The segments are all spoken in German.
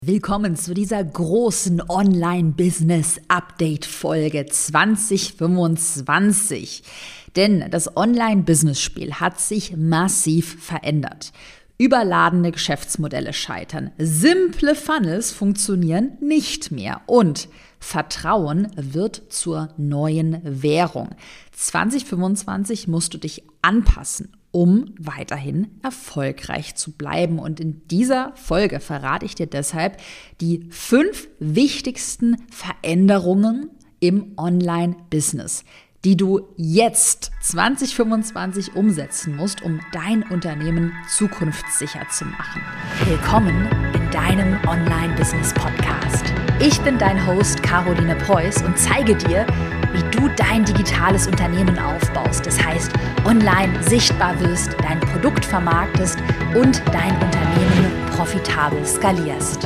Willkommen zu dieser großen Online-Business-Update-Folge 2025. Denn das Online-Business-Spiel hat sich massiv verändert. Überladene Geschäftsmodelle scheitern, simple Funnels funktionieren nicht mehr und Vertrauen wird zur neuen Währung. 2025 musst du dich anpassen, um weiterhin erfolgreich zu bleiben. Und in dieser Folge verrate ich dir deshalb die 5 wichtigsten Veränderungen im Online-Business, die du jetzt 2025 umsetzen musst, um dein Unternehmen zukunftssicher zu machen. Willkommen in deinem Online-Business-Podcast. Ich bin dein Host Caroline Preuß und zeige dir, wie du dein digitales Unternehmen aufbaust. Das heißt, online sichtbar wirst, dein Produkt vermarktest und dein Unternehmen profitabel skalierst.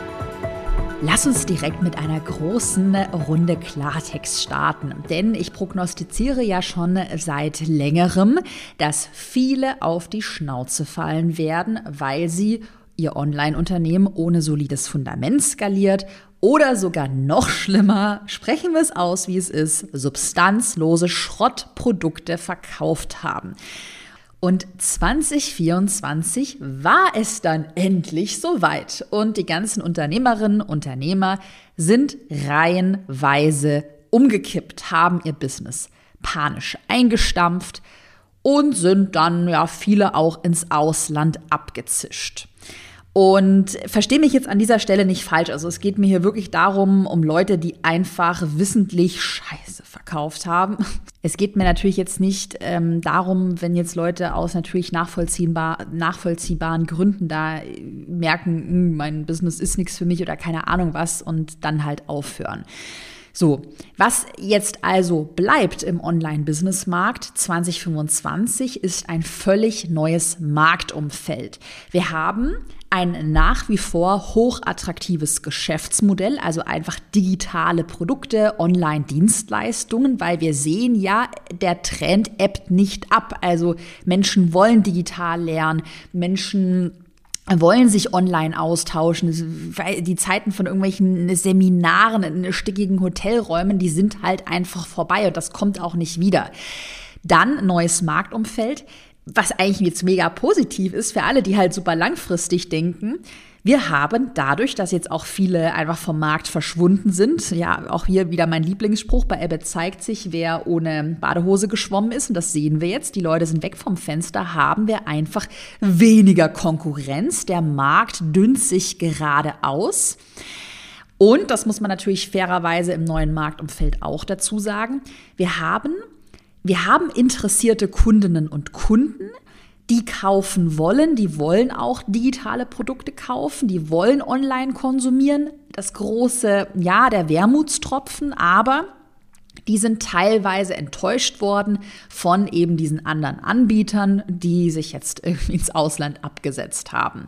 Lass uns direkt mit einer großen Runde Klartext starten, denn ich prognostiziere ja schon seit längerem, dass viele auf die Schnauze fallen werden, weil sie ihr Online-Unternehmen ohne solides Fundament skaliert oder sogar noch schlimmer, sprechen wir es aus, wie es ist, substanzlose Schrottprodukte verkauft haben. Und 2024 war es dann endlich soweit und die ganzen Unternehmerinnen und Unternehmer sind reihenweise umgekippt, haben ihr Business panisch eingestampft und sind dann viele auch ins Ausland abgezischt. Und verstehe mich jetzt an dieser Stelle nicht falsch. Also es geht mir hier wirklich darum, um Leute, die einfach wissentlich Scheiße verkauft haben. Es geht mir natürlich jetzt nicht darum, wenn jetzt Leute aus natürlich nachvollziehbaren Gründen da merken, mein Business ist nichts für mich oder keine Ahnung was und dann halt aufhören. So, was jetzt also bleibt im Online-Business-Markt 2025 ist ein völlig neues Marktumfeld. Wir haben ein nach wie vor hochattraktives Geschäftsmodell, also einfach digitale Produkte, Online-Dienstleistungen, weil wir sehen ja, der Trend ebbt nicht ab. Also Menschen wollen digital lernen, Menschen wollen sich online austauschen. Die Zeiten von irgendwelchen Seminaren in stickigen Hotelräumen, die sind halt einfach vorbei und das kommt auch nicht wieder. Dann neues Marktumfeld, was eigentlich jetzt mega positiv ist für alle, die halt super langfristig denken. Wir haben dadurch, dass jetzt auch viele einfach vom Markt verschwunden sind, ja, auch hier wieder mein Lieblingsspruch, bei Ebbe zeigt sich, wer ohne Badehose geschwommen ist, und das sehen wir jetzt, die Leute sind weg vom Fenster, haben wir einfach weniger Konkurrenz, der Markt dünnt sich gerade aus. Und, das muss man natürlich fairerweise im neuen Marktumfeld auch dazu sagen, wir haben interessierte Kundinnen und Kunden, die kaufen wollen, die wollen auch digitale Produkte kaufen, die wollen online konsumieren. Das große, der Wermutstropfen, aber die sind teilweise enttäuscht worden von eben diesen anderen Anbietern, die sich jetzt irgendwie ins Ausland abgesetzt haben.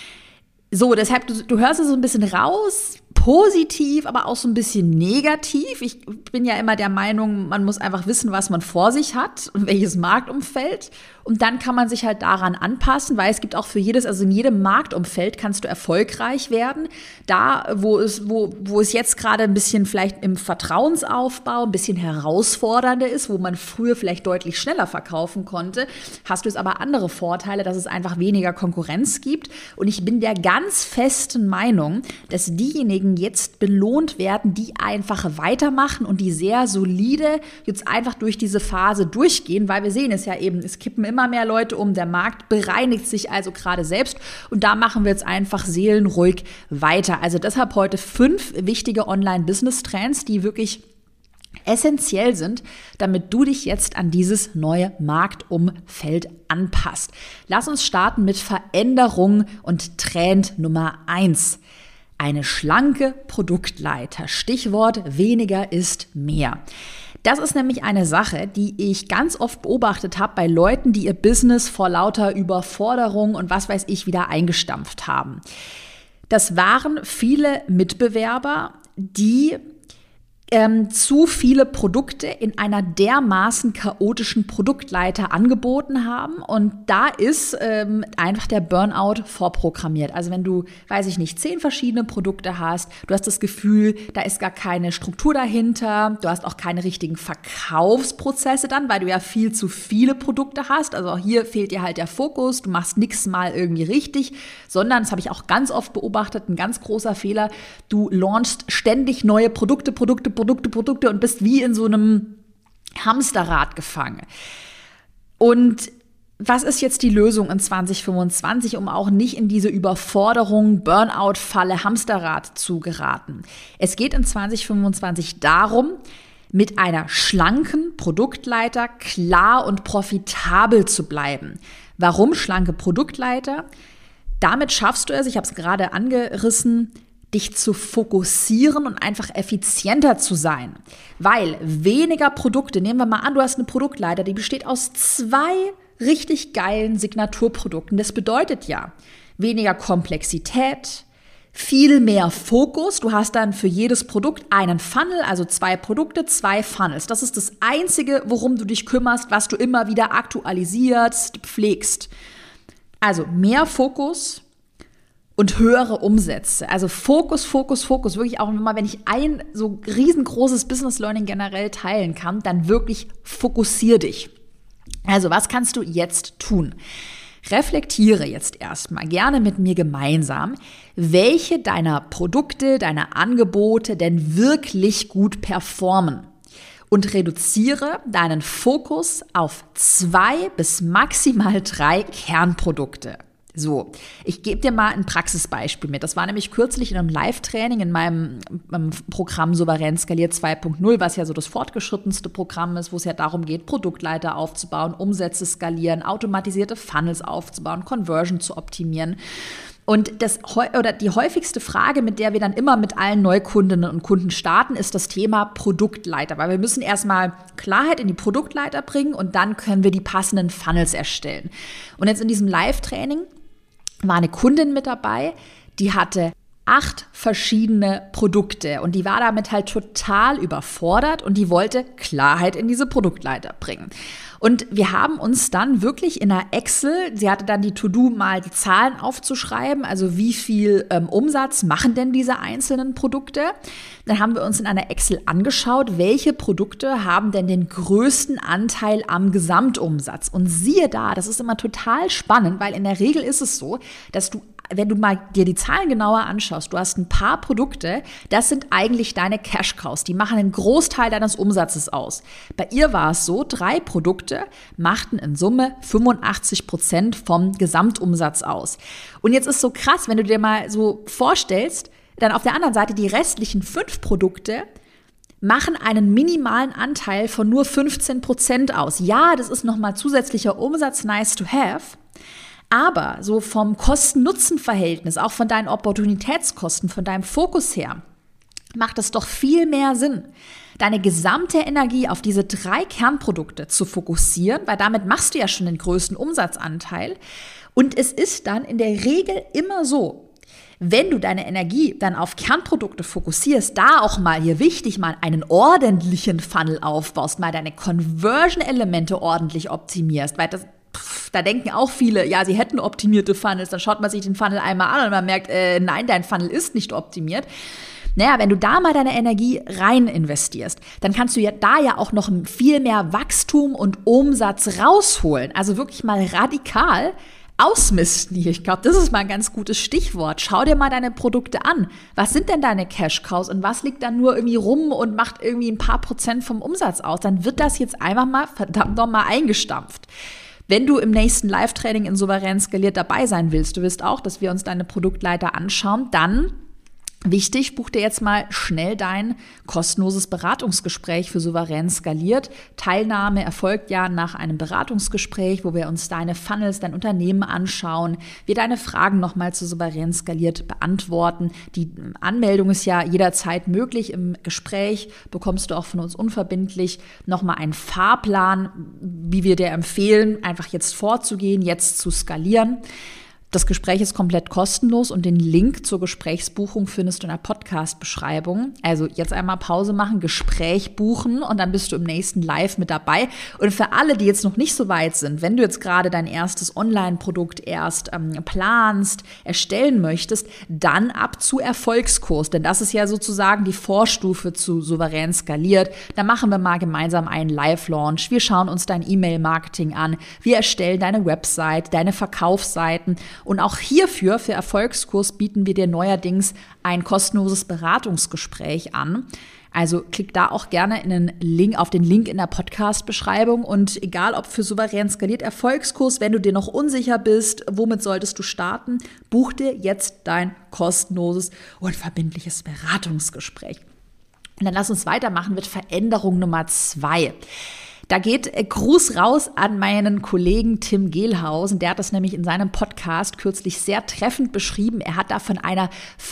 So, deshalb, du hörst es so ein bisschen raus, positiv, aber auch so ein bisschen negativ. Ich bin ja immer der Meinung, man muss einfach wissen, was man vor sich hat und welches Marktumfeld. Und dann kann man sich halt daran anpassen, weil es gibt auch für jedes, also in jedem Marktumfeld kannst du erfolgreich werden. Da, wo es jetzt gerade ein bisschen vielleicht im Vertrauensaufbau ein bisschen herausfordernder ist, wo man früher vielleicht deutlich schneller verkaufen konnte, hast du jetzt aber andere Vorteile, dass es einfach weniger Konkurrenz gibt. Und ich bin der ganz festen Meinung, dass diejenigen jetzt belohnt werden, die einfach weitermachen und die sehr solide jetzt einfach durch diese Phase durchgehen, weil wir sehen es ja eben, es kippen immer mehr Leute um, der Markt bereinigt sich also gerade selbst und da machen wir jetzt einfach seelenruhig weiter. Also deshalb heute 5 wichtige Online-Business-Trends, die wirklich essentiell sind, damit du dich jetzt an dieses neue Marktumfeld anpasst. Lass uns starten mit Veränderung und Trend Nummer 1. Eine schlanke Produktleiter. Stichwort weniger ist mehr. Das ist nämlich eine Sache, die ich ganz oft beobachtet habe bei Leuten, die ihr Business vor lauter Überforderung und was weiß ich wieder eingestampft haben. Das waren viele Mitbewerber, die zu viele Produkte in einer dermaßen chaotischen Produktleiter angeboten haben und da ist einfach der Burnout vorprogrammiert. Also wenn du, weiß ich nicht, 10 verschiedene Produkte hast, du hast das Gefühl, da ist gar keine Struktur dahinter, du hast auch keine richtigen Verkaufsprozesse dann, weil du ja viel zu viele Produkte hast. Also auch hier fehlt dir halt der Fokus, du machst nichts mal irgendwie richtig, sondern, das habe ich auch ganz oft beobachtet, ein ganz großer Fehler, du launchst ständig neue Produkte und bist wie in so einem Hamsterrad gefangen. Und was ist jetzt die Lösung in 2025, um auch nicht in diese Überforderung, Burnout-Falle, Hamsterrad zu geraten? Es geht in 2025 darum, mit einer schlanken Produktleiter klar und profitabel zu bleiben. Warum schlanke Produktleiter? Damit schaffst du es, ich habe es gerade angerissen, dich zu fokussieren und einfach effizienter zu sein. Weil weniger Produkte, nehmen wir mal an, du hast eine Produktleiter, die besteht aus 2 richtig geilen Signaturprodukten. Das bedeutet ja weniger Komplexität, viel mehr Fokus. Du hast dann für jedes Produkt einen Funnel, also 2 Produkte, 2 Funnels. Das ist das Einzige, worum du dich kümmerst, was du immer wieder aktualisierst, pflegst. Also mehr Fokus und höhere Umsätze. Also Fokus. Wirklich auch immer, wenn ich ein so riesengroßes Business Learning generell teilen kann, dann wirklich fokussier dich. Also was kannst du jetzt tun? Reflektiere jetzt erstmal gerne mit mir gemeinsam, welche deiner Produkte, deiner Angebote denn wirklich gut performen. Und reduziere deinen Fokus auf 2 bis maximal 3 Kernprodukte. So, ich gebe dir mal ein Praxisbeispiel mit. Das war nämlich kürzlich in einem Live-Training in meinem Programm Souverän Skaliert 2.0, was ja so das fortgeschrittenste Programm ist, wo es ja darum geht, Produktleiter aufzubauen, Umsätze skalieren, automatisierte Funnels aufzubauen, Conversion zu optimieren. Und die häufigste Frage, mit der wir dann immer mit allen Neukundinnen und Kunden starten, ist das Thema Produktleiter. Weil wir müssen erstmal Klarheit in die Produktleiter bringen und dann können wir die passenden Funnels erstellen. Und jetzt in diesem Live-Training war eine Kundin mit dabei, die hatte 8 verschiedene Produkte und die war damit halt total überfordert und die wollte Klarheit in diese Produktleiter bringen. Und wir haben uns dann wirklich in einer Excel, sie hatte dann die To-Do mal die Zahlen aufzuschreiben, also wie viel Umsatz machen denn diese einzelnen Produkte. Dann haben wir uns in einer Excel angeschaut, welche Produkte haben denn den größten Anteil am Gesamtumsatz. Und siehe da, das ist immer total spannend, weil in der Regel ist es so, dass du, wenn du mal dir die Zahlen genauer anschaust, du hast ein paar Produkte, das sind eigentlich deine Cash-Cows, die machen einen Großteil deines Umsatzes aus. Bei ihr war es so, 3 Produkte machten in Summe 85% vom Gesamtumsatz aus. Und jetzt ist so krass, wenn du dir mal so vorstellst, dann auf der anderen Seite die restlichen 5 Produkte machen einen minimalen Anteil von nur 15% aus. Ja, das ist nochmal zusätzlicher Umsatz, nice to have. Aber so vom Kosten-Nutzen-Verhältnis, auch von deinen Opportunitätskosten, von deinem Fokus her, macht es doch viel mehr Sinn, deine gesamte Energie auf diese 3 Kernprodukte zu fokussieren, weil damit machst du ja schon den größten Umsatzanteil. Und es ist dann in der Regel immer so, wenn du deine Energie dann auf Kernprodukte fokussierst, da auch mal hier wichtig, mal einen ordentlichen Funnel aufbaust, mal deine Conversion-Elemente ordentlich optimierst, weil da denken auch viele, ja, sie hätten optimierte Funnels, dann schaut man sich den Funnel einmal an und man merkt, nein, dein Funnel ist nicht optimiert. Naja, wenn du da mal deine Energie rein investierst, dann kannst du ja da ja auch noch viel mehr Wachstum und Umsatz rausholen. Also wirklich mal radikal ausmisten hier. Ich glaube, das ist mal ein ganz gutes Stichwort. Schau dir mal deine Produkte an. Was sind denn deine Cash-Cows und was liegt dann nur irgendwie rum und macht irgendwie ein paar Prozent vom Umsatz aus? Dann wird das jetzt einfach mal verdammt nochmal eingestampft. Wenn du im nächsten Live-Training in Souverän Skaliert dabei sein willst, du willst auch, dass wir uns deine Produktleiter anschauen, dann wichtig, buch dir jetzt mal schnell dein kostenloses Beratungsgespräch für Souverän Skaliert. Teilnahme erfolgt ja nach einem Beratungsgespräch, wo wir uns deine Funnels, dein Unternehmen anschauen, wir deine Fragen nochmal zu Souverän Skaliert beantworten. Die Anmeldung ist ja jederzeit möglich. Im Gespräch bekommst du auch von uns unverbindlich nochmal einen Fahrplan, wie wir dir empfehlen, einfach jetzt vorzugehen, jetzt zu skalieren. Das Gespräch ist komplett kostenlos und den Link zur Gesprächsbuchung findest du in der Podcast-Beschreibung. Also jetzt einmal Pause machen, Gespräch buchen und dann bist du im nächsten Live mit dabei. Und für alle, die jetzt noch nicht so weit sind, wenn du jetzt gerade dein erstes Online-Produkt erst planst, erstellen möchtest, dann ab zu Erfolgskurs. Denn das ist ja sozusagen die Vorstufe zu Souverän skaliert. Da machen wir mal gemeinsam einen Live-Launch. Wir schauen uns dein E-Mail-Marketing an. Wir erstellen deine Website, deine Verkaufsseiten. Und auch hierfür, für Erfolgskurs, bieten wir dir neuerdings ein kostenloses Beratungsgespräch an. Also klick da auch gerne auf den Link in der Podcast-Beschreibung. Und egal ob für Souverän skaliert Erfolgskurs, wenn du dir noch unsicher bist, womit solltest du starten, buch dir jetzt dein kostenloses und verbindliches Beratungsgespräch. Und dann lass uns weitermachen mit Veränderung Nummer 2. Da geht Gruß raus an meinen Kollegen Tim Gehlhausen. Der hat das nämlich in seinem Podcast kürzlich sehr treffend beschrieben. Er hat da von einer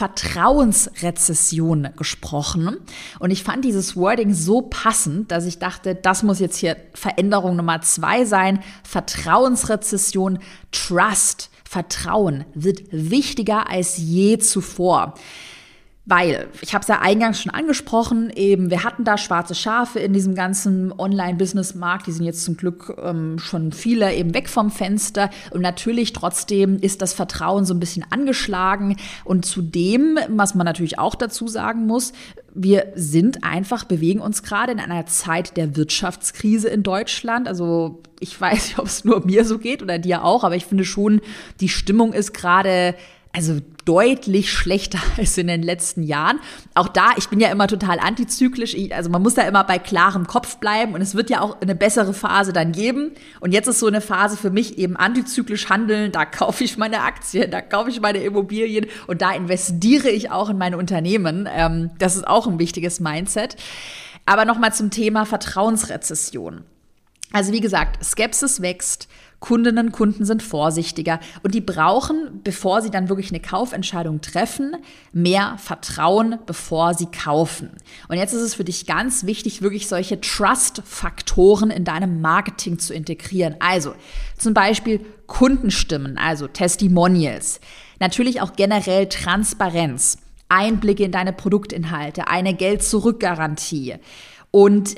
Vertrauensrezession gesprochen. Und ich fand dieses Wording so passend, dass ich dachte, das muss jetzt hier Veränderung Nummer 2 sein. Vertrauensrezession, Trust, Vertrauen wird wichtiger als je zuvor. Weil, ich habe es ja eingangs schon angesprochen, eben wir hatten da schwarze Schafe in diesem ganzen Online-Business-Markt, die sind jetzt zum Glück schon viele eben weg vom Fenster und natürlich trotzdem ist das Vertrauen so ein bisschen angeschlagen und zudem, was man natürlich auch dazu sagen muss, wir bewegen uns gerade in einer Zeit der Wirtschaftskrise in Deutschland. Also ich weiß nicht, ob es nur mir so geht oder dir auch, aber ich finde schon, die Stimmung ist gerade deutlich schlechter als in den letzten Jahren. Auch da, ich bin ja immer total antizyklisch, also man muss da immer bei klarem Kopf bleiben und es wird ja auch eine bessere Phase dann geben. Und jetzt ist so eine Phase für mich eben antizyklisch handeln, da kaufe ich meine Aktien, da kaufe ich meine Immobilien und da investiere ich auch in meine Unternehmen. Das ist auch ein wichtiges Mindset. Aber nochmal zum Thema Vertrauensrezession. Also wie gesagt, Skepsis wächst, Kundinnen und Kunden sind vorsichtiger und die brauchen, bevor sie dann wirklich eine Kaufentscheidung treffen, mehr Vertrauen, bevor sie kaufen. Und jetzt ist es für dich ganz wichtig, wirklich solche Trust-Faktoren in deinem Marketing zu integrieren. Also zum Beispiel Kundenstimmen, also Testimonials. Natürlich auch generell Transparenz, Einblicke in deine Produktinhalte, eine Geld-Zurück-Garantie. Und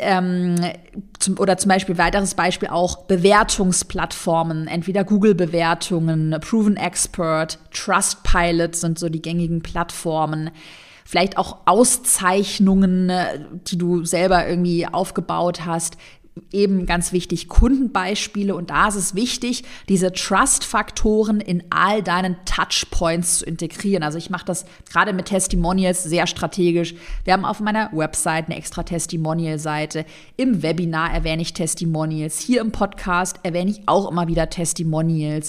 zum Beispiel, weiteres Beispiel auch Bewertungsplattformen, entweder Google-Bewertungen, Proven Expert, Trustpilot sind so die gängigen Plattformen. Vielleicht auch Auszeichnungen, die du selber irgendwie aufgebaut hast. Eben ganz wichtig, Kundenbeispiele und da ist es wichtig, diese Trust-Faktoren in all deinen Touchpoints zu integrieren. Also ich mache das gerade mit Testimonials sehr strategisch. Wir haben auf meiner Website eine extra Testimonial-Seite. Im Webinar erwähne ich Testimonials. Hier im Podcast erwähne ich auch immer wieder Testimonials.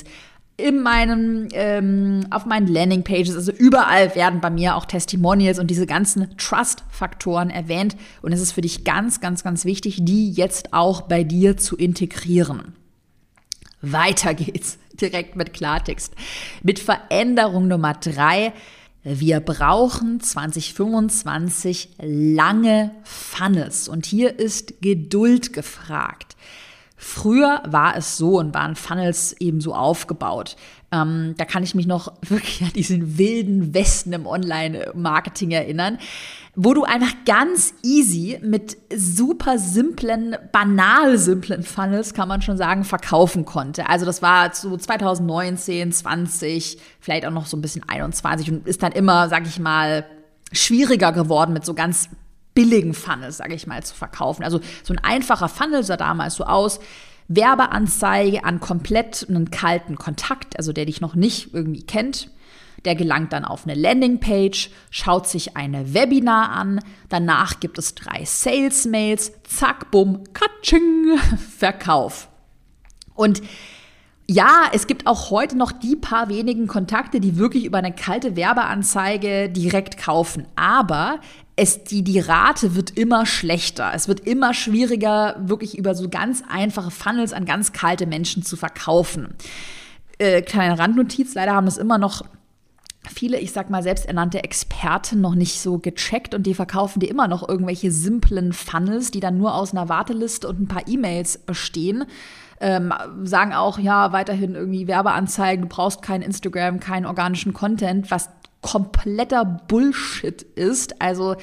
Auf meinen Landingpages, also überall werden bei mir auch Testimonials und diese ganzen Trust-Faktoren erwähnt. Und es ist für dich ganz, ganz, ganz wichtig, die jetzt auch bei dir zu integrieren. Weiter geht's direkt mit Klartext. Mit Veränderung Nummer 3. Wir brauchen 2025 lange Funnels. Und hier ist Geduld gefragt. Früher war es so und waren Funnels eben so aufgebaut. Da kann ich mich noch wirklich an diesen wilden Westen im Online-Marketing erinnern, wo du einfach ganz easy mit super simplen, banal simplen Funnels, kann man schon sagen, verkaufen konnte. Also das war so 2019, 20, vielleicht auch noch so ein bisschen 21 und ist dann immer, sag ich mal, schwieriger geworden mit so ganz billigen Funnels, sage ich mal, zu verkaufen. Also so ein einfacher Funnel sah damals so aus, Werbeanzeige an komplett einen kalten Kontakt, also der dich noch nicht irgendwie kennt. Der gelangt dann auf eine Landingpage, schaut sich eine Webinar an, danach gibt es 3 Sales-Mails, zack, bumm, katsching, Verkauf. Und ja, es gibt auch heute noch die paar wenigen Kontakte, die wirklich über eine kalte Werbeanzeige direkt kaufen. Aber die Rate wird immer schlechter. Es wird immer schwieriger, wirklich über so ganz einfache Funnels an ganz kalte Menschen zu verkaufen. Kleine Randnotiz, leider haben das immer noch viele, ich sag mal, selbsternannte Experten noch nicht so gecheckt und die verkaufen dir immer noch irgendwelche simplen Funnels, die dann nur aus einer Warteliste und ein paar E-Mails bestehen. sagen auch, ja, weiterhin irgendwie Werbeanzeigen, du brauchst kein Instagram, keinen organischen Content, was kompletter Bullshit ist. Also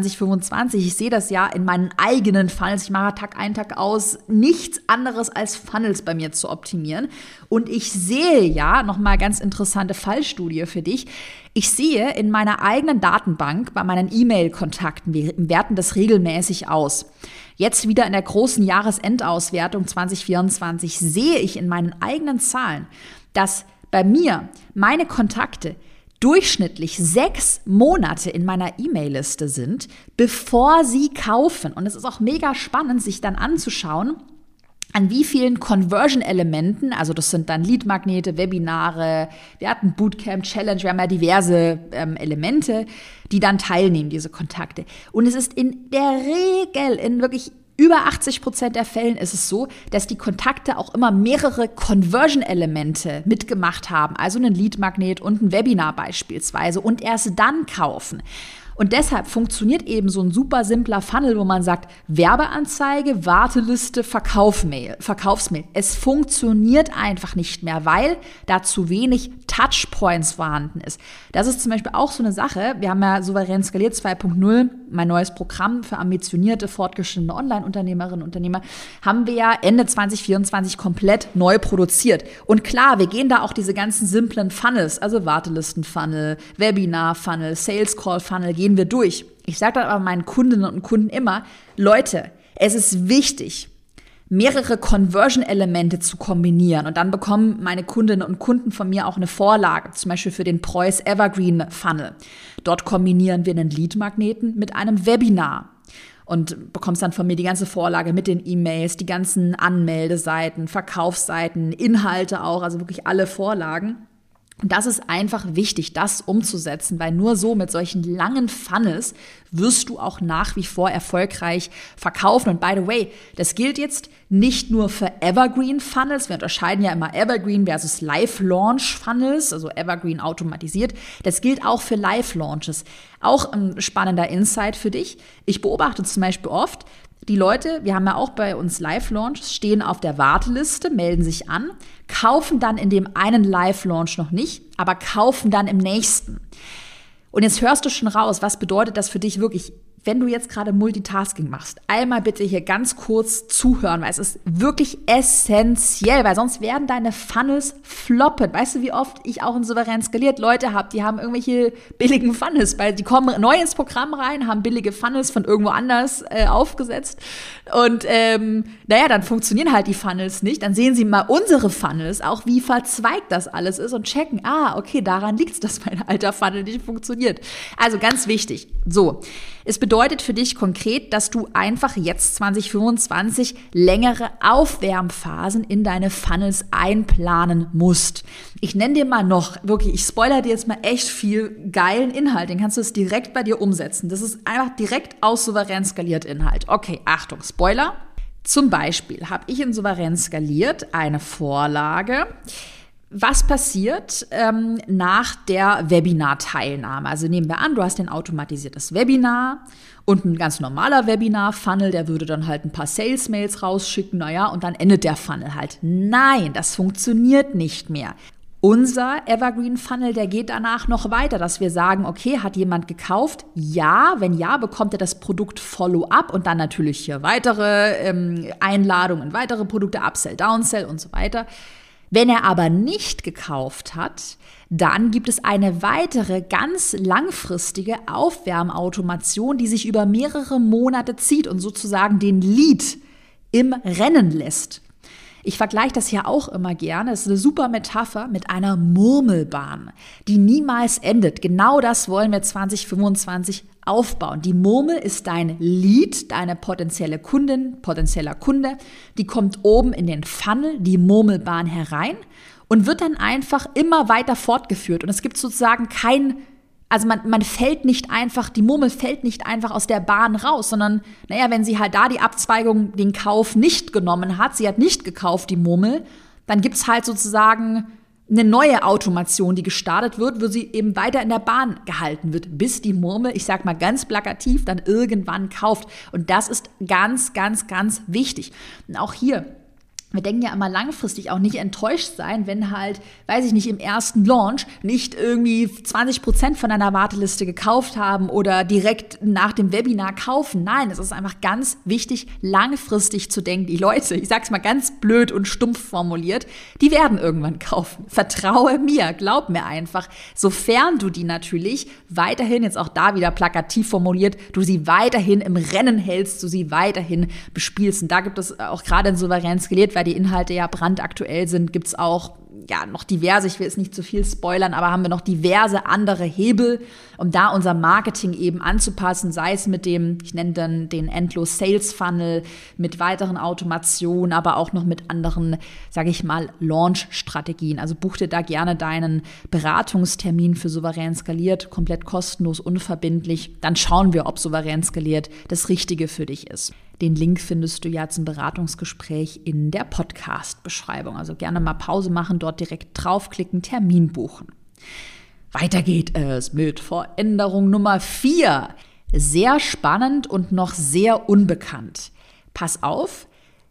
2025, ich sehe das ja in meinen eigenen Funnels. Ich mache Tag ein, Tag aus nichts anderes als Funnels bei mir zu optimieren. Und ich sehe ja, nochmal ganz interessante Fallstudie für dich, ich sehe in meiner eigenen Datenbank bei meinen E-Mail-Kontakten, wir werten das regelmäßig aus. Jetzt wieder in der großen Jahresendauswertung 2024 sehe ich in meinen eigenen Zahlen, dass bei mir meine Kontakte durchschnittlich 6 Monate in meiner E-Mail-Liste sind, bevor sie kaufen. Und es ist auch mega spannend, sich dann anzuschauen, an wie vielen Conversion-Elementen, also das sind dann Lead-Magnete, Webinare, wir hatten Bootcamp, Challenge, wir haben ja diverse Elemente, die dann teilnehmen, diese Kontakte. Und es ist in der Regel, in wirklich über 80% der Fällen ist es so, dass die Kontakte auch immer mehrere Conversion-Elemente mitgemacht haben, also einen Lead-Magnet und ein Webinar beispielsweise, und erst dann kaufen. Und deshalb funktioniert eben so ein super simpler Funnel, wo man sagt, Werbeanzeige, Warteliste, Verkaufsmail. Es funktioniert einfach nicht mehr, weil da zu wenig Touchpoints vorhanden ist. Das ist zum Beispiel auch so eine Sache. Wir haben ja Souverän skaliert 2.0, mein neues Programm für ambitionierte, fortgeschrittene Online-Unternehmerinnen und Unternehmer, haben wir ja Ende 2024 komplett neu produziert. Und klar, wir gehen da auch diese ganzen simplen Funnels, also Wartelisten-Funnel, Webinar-Funnel, Sales-Call-Funnel, gehen wir durch. Ich sage dann aber meinen Kundinnen und Kunden immer, Leute, es ist wichtig, mehrere Conversion-Elemente zu kombinieren. Und dann bekommen meine Kundinnen und Kunden von mir auch eine Vorlage, zum Beispiel für den Preuß Evergreen Funnel. Dort kombinieren wir einen Lead-Magneten mit einem Webinar. Und bekommst dann von mir die ganze Vorlage mit den E-Mails, die ganzen Anmeldeseiten, Verkaufsseiten, Inhalte auch, also wirklich alle Vorlagen. Und das ist einfach wichtig, das umzusetzen, weil nur so mit solchen langen Funnels wirst du auch nach wie vor erfolgreich verkaufen. Und by the way, das gilt jetzt nicht nur für Evergreen-Funnels. Wir unterscheiden ja immer Evergreen versus Live-Launch-Funnels, also Evergreen automatisiert. Das gilt auch für Live-Launches. Auch ein spannender Insight für dich. Ich beobachte zum Beispiel oft, die Leute, wir haben ja auch bei uns Live-Launches, stehen auf der Warteliste, melden sich an, kaufen dann in dem einen Live-Launch noch nicht, aber kaufen dann im nächsten. Und jetzt hörst du schon raus, was bedeutet das für dich wirklich, wenn du jetzt gerade Multitasking machst. Einmal bitte hier ganz kurz zuhören, weil es ist wirklich essentiell, weil sonst werden deine Funnels floppen. Weißt du, wie oft ich auch in Souverän skaliert Leute habe, die haben irgendwelche billigen Funnels, weil die kommen neu ins Programm rein, haben billige Funnels von irgendwo anders aufgesetzt und dann funktionieren halt die Funnels nicht. Dann sehen sie mal unsere Funnels, auch wie verzweigt das alles ist und checken, okay, daran liegt es, dass mein alter Funnel nicht funktioniert. Also ganz wichtig. So, es bedeutet für dich konkret, dass du einfach jetzt 2025 längere Aufwärmphasen in deine Funnels einplanen musst. Ich nenne dir mal noch, wirklich, ich spoilere dir jetzt mal echt viel geilen Inhalt, den kannst du es direkt bei dir umsetzen. Das ist einfach direkt aus Souverän skaliert Inhalt. Okay, Achtung, Spoiler. Zum Beispiel habe ich in Souverän skaliert eine Vorlage. Was passiert nach der Webinar-Teilnahme? Also nehmen wir an, du hast ein automatisiertes Webinar und ein ganz normaler Webinar-Funnel, der würde dann halt ein paar Sales-Mails rausschicken, und dann endet der Funnel halt. Nein, das funktioniert nicht mehr. Unser Evergreen-Funnel, der geht danach noch weiter, dass wir sagen, okay, hat jemand gekauft? Ja, wenn ja, bekommt er das Produkt Follow-up und dann natürlich hier weitere Einladungen, weitere Produkte, Upsell, Downsell und so weiter. Wenn er aber nicht gekauft hat, dann gibt es eine weitere ganz langfristige Aufwärmautomation, die sich über mehrere Monate zieht und sozusagen den Lead im Rennen lässt. Ich vergleiche das ja auch immer gerne, das ist eine super Metapher mit einer Murmelbahn, die niemals endet. Genau das wollen wir 2025 aufbauen. Die Murmel ist dein Lead, deine potenzielle Kundin, potenzieller Kunde, die kommt oben in den Funnel, die Murmelbahn herein und wird dann einfach immer weiter fortgeführt. Und es gibt sozusagen man fällt nicht einfach, die Murmel fällt nicht einfach aus der Bahn raus, sondern, wenn sie halt da die Abzweigung, den Kauf nicht genommen hat, sie hat nicht gekauft, die Murmel, dann gibt's halt sozusagen eine neue Automation, die gestartet wird, wo sie eben weiter in der Bahn gehalten wird, bis die Murmel, ich sag mal ganz plakativ, dann irgendwann kauft. Und das ist ganz, ganz, ganz wichtig. Und auch hier, wir denken ja immer langfristig auch nicht enttäuscht sein, wenn halt, weiß ich nicht, im ersten Launch nicht irgendwie 20% von einer Warteliste gekauft haben oder direkt nach dem Webinar kaufen. Nein, es ist einfach ganz wichtig, langfristig zu denken. Die Leute, ich sag's mal ganz blöd und stumpf formuliert, die werden irgendwann kaufen. Vertraue mir, glaub mir einfach. Sofern du die natürlich weiterhin, jetzt auch da wieder plakativ formuliert, du sie weiterhin im Rennen hältst, du sie weiterhin bespielst. Und da gibt es auch gerade in Souverän skaliert, weil die Inhalte ja brandaktuell sind, gibt's auch noch diverse, ich will jetzt nicht zu viel spoilern, aber haben wir noch diverse andere Hebel, um da unser Marketing eben anzupassen, sei es mit dem, ich nenne dann den Endlos Sales Funnel, mit weiteren Automationen, aber auch noch mit anderen, sage ich mal, Launch-Strategien. Also buch dir da gerne deinen Beratungstermin für Souverän skaliert, komplett kostenlos, unverbindlich. Dann schauen wir, ob Souverän skaliert das Richtige für dich ist. Den Link findest du ja zum Beratungsgespräch in der Podcast-Beschreibung. Also gerne mal Pause machen, dort direkt draufklicken, Termin buchen. Weiter geht es mit Veränderung Nummer 4. Sehr spannend und noch sehr unbekannt. Pass auf,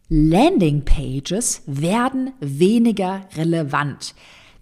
Landingpages werden weniger relevant.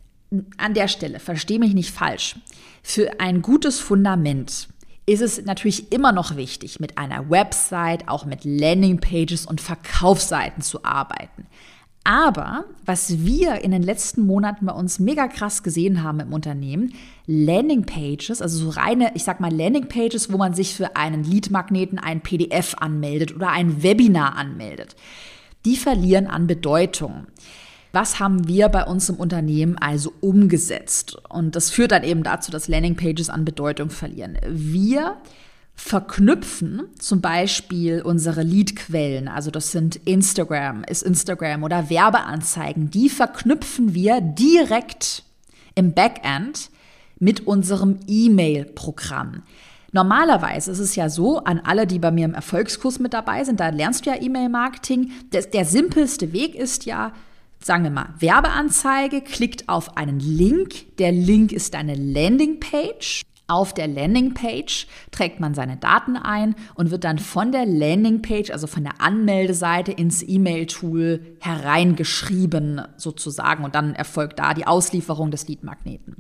An der Stelle, versteh mich nicht falsch, für ein gutes Fundament ist es natürlich immer noch wichtig, mit einer Website, auch mit Landingpages und Verkaufsseiten zu arbeiten. Aber was wir in den letzten Monaten bei uns mega krass gesehen haben im Unternehmen, Landingpages, also so reine, ich sag mal Landingpages, wo man sich für einen Leadmagneten, ein PDF anmeldet oder ein Webinar anmeldet, die verlieren an Bedeutung. Was haben wir bei uns im Unternehmen also umgesetzt? Und das führt dann eben dazu, dass Landingpages an Bedeutung verlieren. Wir verknüpfen zum Beispiel unsere Leadquellen, also das sind Instagram oder Werbeanzeigen, die verknüpfen wir direkt im Backend mit unserem E-Mail-Programm. Normalerweise ist es ja so, an alle, die bei mir im Erfolgskurs mit dabei sind, da lernst du ja E-Mail-Marketing, der simpelste Weg ist ja, sagen wir mal, Werbeanzeige, klickt auf einen Link. Der Link ist eine Landingpage. Auf der Landingpage trägt man seine Daten ein und wird dann von der Landingpage, also von der Anmeldeseite, ins E-Mail-Tool hereingeschrieben sozusagen. Und dann erfolgt da die Auslieferung des Leadmagneten.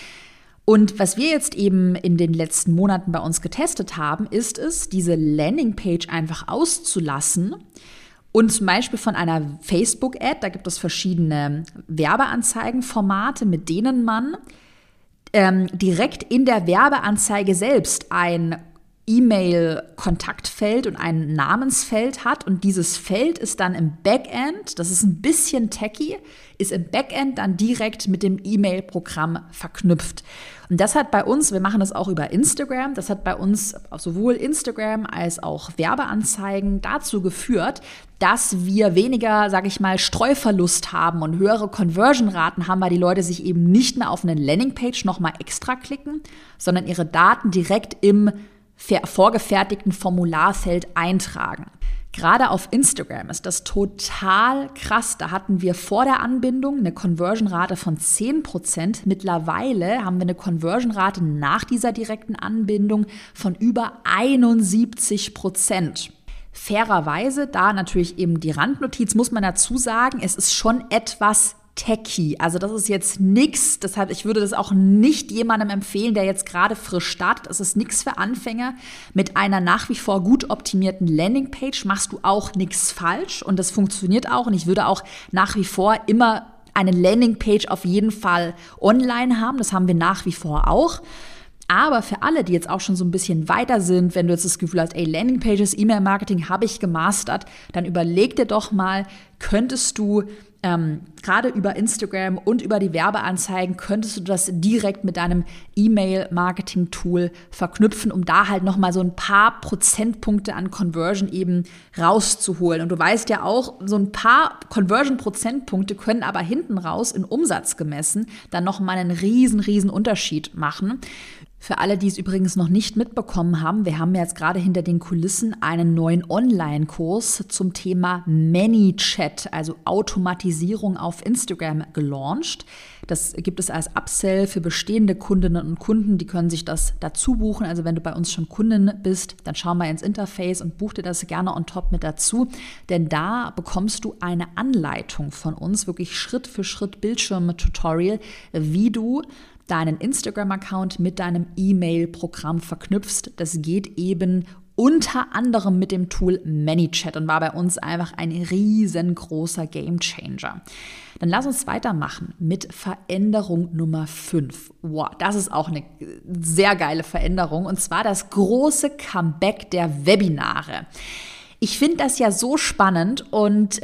Und was wir jetzt eben in den letzten Monaten bei uns getestet haben, ist es, diese Landingpage einfach auszulassen. Und zum Beispiel von einer Facebook-Ad, da gibt es verschiedene Werbeanzeigenformate, mit denen man direkt in der Werbeanzeige selbst ein E-Mail-Kontaktfeld und ein Namensfeld hat. Und dieses Feld ist dann im Backend, das ist ein bisschen techy, ist im Backend dann direkt mit dem E-Mail-Programm verknüpft. Und das hat bei uns, wir machen das auch über Instagram, das hat bei uns sowohl Instagram als auch Werbeanzeigen dazu geführt, dass wir weniger, sage ich mal, Streuverlust haben und höhere Conversion-Raten haben, weil die Leute sich eben nicht mehr auf eine Landingpage nochmal extra klicken, sondern ihre Daten direkt im vorgefertigten Formularfeld eintragen. Gerade auf Instagram ist das total krass. Da hatten wir vor der Anbindung eine Conversion-Rate von 10%. Mittlerweile haben wir eine Conversion-Rate nach dieser direkten Anbindung von über 71%. Fairerweise, da natürlich eben die Randnotiz, muss man dazu sagen, es ist schon etwas techy. Also das ist jetzt nix, deshalb, ich würde das auch nicht jemandem empfehlen, der jetzt gerade frisch startet. Es ist nix für Anfänger. Mit einer nach wie vor gut optimierten Landingpage machst du auch nichts falsch und das funktioniert auch. Und ich würde auch nach wie vor immer eine Landingpage auf jeden Fall online haben. Das haben wir nach wie vor auch. Aber für alle, die jetzt auch schon so ein bisschen weiter sind, wenn du jetzt das Gefühl hast, ey, Landingpages, E-Mail-Marketing habe ich gemastert, dann überleg dir doch mal, könntest du gerade über Instagram und über die Werbeanzeigen, könntest du das direkt mit deinem E-Mail-Marketing-Tool verknüpfen, um da halt nochmal so ein paar Prozentpunkte an Conversion eben rauszuholen. Und du weißt ja auch, so ein paar Conversion-Prozentpunkte können aber hinten raus in Umsatz gemessen dann nochmal einen riesen Unterschied machen. Für alle, die es übrigens noch nicht mitbekommen haben, wir haben jetzt gerade hinter den Kulissen einen neuen Online-Kurs zum Thema ManyChat, also Automatisierung auf Instagram, gelauncht. Das gibt es als Upsell für bestehende Kundinnen und Kunden, die können sich das dazu buchen. Also wenn du bei uns schon Kundin bist, dann schau mal ins Interface und buch dir das gerne on top mit dazu. Denn da bekommst du eine Anleitung von uns, wirklich Schritt für Schritt Bildschirm-Tutorial, wie du deinen Instagram-Account mit deinem E-Mail-Programm verknüpfst. Das geht eben unter anderem mit dem Tool ManyChat und war bei uns einfach ein riesengroßer Gamechanger. Dann lass uns weitermachen mit Veränderung Nummer 5. Wow, das ist auch eine sehr geile Veränderung, und zwar das große Comeback der Webinare. Ich finde das ja so spannend und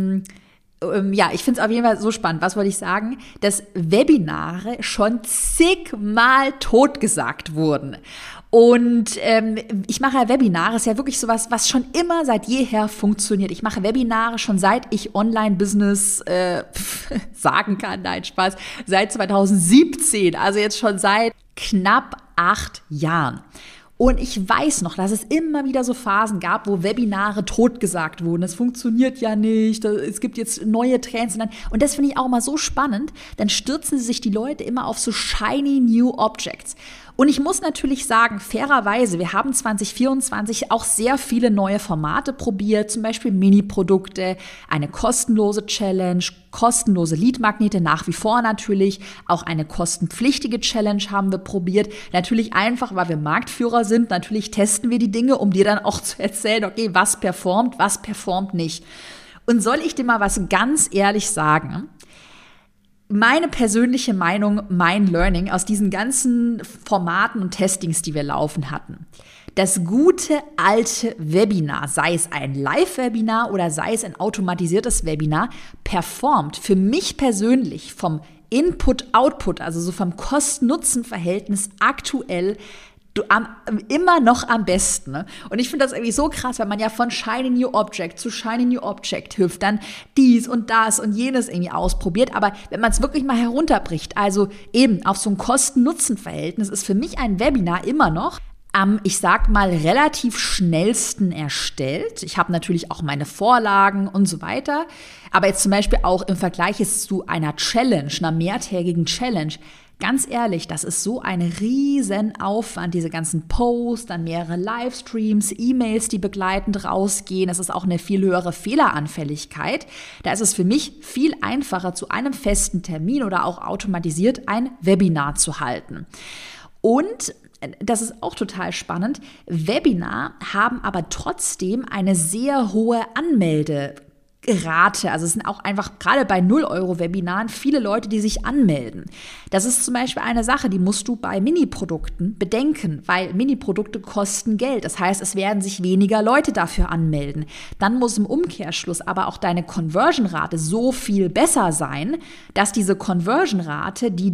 ich finde es auf jeden Fall so spannend. Was wollte ich sagen? Dass Webinare schon zigmal totgesagt wurden. Und ich mache ja Webinare, ist ja wirklich sowas, was schon immer seit jeher funktioniert. Ich mache Webinare schon seit ich Online-Business sagen kann, nein, Spaß, seit 2017, also jetzt schon seit knapp 8 Jahren. Und ich weiß noch, dass es immer wieder so Phasen gab, wo Webinare totgesagt wurden. Das funktioniert ja nicht, es gibt jetzt neue Trends. Und das finde ich auch mal so spannend. Dann stürzen sich die Leute immer auf so shiny new objects. Und ich muss natürlich sagen, fairerweise, wir haben 2024 auch sehr viele neue Formate probiert, zum Beispiel Mini-Produkte, eine kostenlose Challenge, kostenlose Lead-Magnete nach wie vor natürlich, auch eine kostenpflichtige Challenge haben wir probiert. Natürlich einfach, weil wir Marktführer sind, natürlich testen wir die Dinge, um dir dann auch zu erzählen, okay, was performt nicht. Und soll ich dir mal was ganz ehrlich sagen? Meine persönliche Meinung, mein Learning aus diesen ganzen Formaten und Testings, die wir laufen hatten. Das gute alte Webinar, sei es ein Live-Webinar oder sei es ein automatisiertes Webinar, performt für mich persönlich vom Input-Output, also so vom Kosten-Nutzen-Verhältnis aktuell immer noch am besten. Ne? Und ich finde das irgendwie so krass, weil man ja von Shiny New Object zu Shiny New Object hüpft, dann dies und das und jenes irgendwie ausprobiert. Aber wenn man es wirklich mal herunterbricht, also eben auf so ein Kosten-Nutzen-Verhältnis, ist für mich ein Webinar immer noch am, ich sag mal, relativ schnellsten erstellt. Ich habe natürlich auch meine Vorlagen und so weiter. Aber jetzt zum Beispiel auch im Vergleich zu einer Challenge, einer mehrtägigen Challenge, ganz ehrlich, das ist so ein Riesenaufwand, diese ganzen Posts, dann mehrere Livestreams, E-Mails, die begleitend rausgehen. Das ist auch eine viel höhere Fehleranfälligkeit. Da ist es für mich viel einfacher, zu einem festen Termin oder auch automatisiert ein Webinar zu halten. Und das ist auch total spannend. Webinar haben aber trotzdem eine sehr hohe Anmelderate. Also es sind auch einfach gerade bei 0-Euro-Webinaren viele Leute, die sich anmelden. Das ist zum Beispiel eine Sache, die musst du bei Mini-Produkten bedenken, weil Mini-Produkte kosten Geld. Das heißt, es werden sich weniger Leute dafür anmelden. Dann muss im Umkehrschluss aber auch deine Conversion-Rate so viel besser sein, dass diese Conversion-Rate die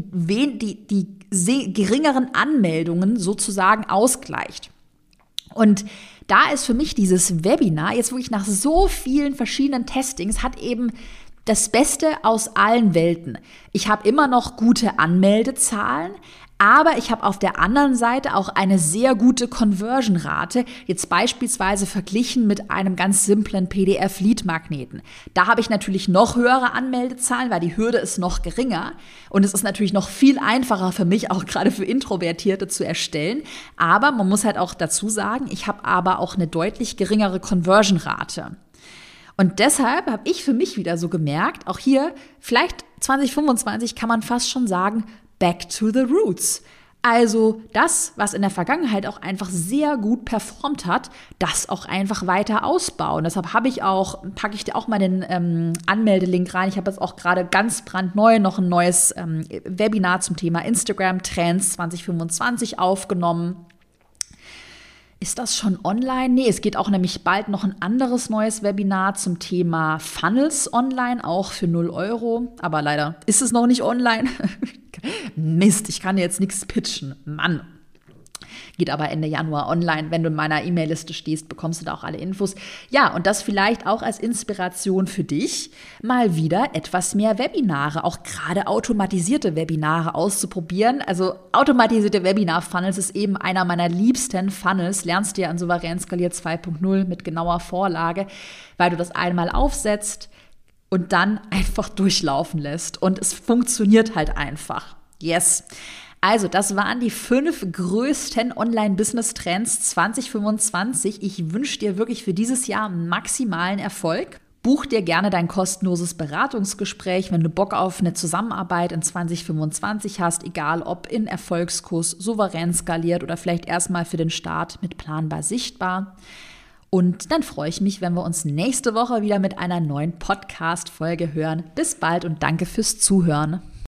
geringeren Anmeldungen sozusagen ausgleicht. Und da ist für mich dieses Webinar, jetzt wirklich nach so vielen verschiedenen Testings, hat eben das Beste aus allen Welten. Ich habe immer noch gute Anmeldezahlen, aber ich habe auf der anderen Seite auch eine sehr gute Conversion-Rate, jetzt beispielsweise verglichen mit einem ganz simplen PDF-Lead-Magneten. Da habe ich natürlich noch höhere Anmeldezahlen, weil die Hürde ist noch geringer und es ist natürlich noch viel einfacher für mich, auch gerade für Introvertierte zu erstellen. Aber man muss halt auch dazu sagen, ich habe aber auch eine deutlich geringere Conversion-Rate. Und deshalb habe ich für mich wieder so gemerkt, auch hier, vielleicht 2025 kann man fast schon sagen, back to the roots. Also das, was in der Vergangenheit auch einfach sehr gut performt hat, das auch einfach weiter ausbauen. Deshalb packe ich dir auch mal den Anmeldelink rein. Ich habe jetzt auch gerade ganz brandneu noch ein neues Webinar zum Thema Instagram Trends 2025 aufgenommen. Ist das schon online? Nee, es geht auch nämlich bald noch ein anderes neues Webinar zum Thema Funnels online, auch für 0 Euro. Aber leider ist es noch nicht online. Mist, ich kann jetzt nichts pitchen. Mann. Geht aber Ende Januar online. Wenn du in meiner E-Mail-Liste stehst, bekommst du da auch alle Infos. Ja, und das vielleicht auch als Inspiration für dich, mal wieder etwas mehr Webinare, auch gerade automatisierte Webinare auszuprobieren. Also automatisierte Webinar-Funnels ist eben einer meiner liebsten Funnels. Lernst du ja an Souverän Skaliert 2.0 mit genauer Vorlage, weil du das einmal aufsetzt und dann einfach durchlaufen lässt. Und es funktioniert halt einfach. Yes. Also, das waren die 5 größten Online-Business-Trends 2025. Ich wünsche dir wirklich für dieses Jahr maximalen Erfolg. Buch dir gerne dein kostenloses Beratungsgespräch, wenn du Bock auf eine Zusammenarbeit in 2025 hast, egal ob in Erfolgskurs, Souverän Skaliert oder vielleicht erstmal für den Start mit Planbar Sichtbar. Und dann freue ich mich, wenn wir uns nächste Woche wieder mit einer neuen Podcast-Folge hören. Bis bald und danke fürs Zuhören.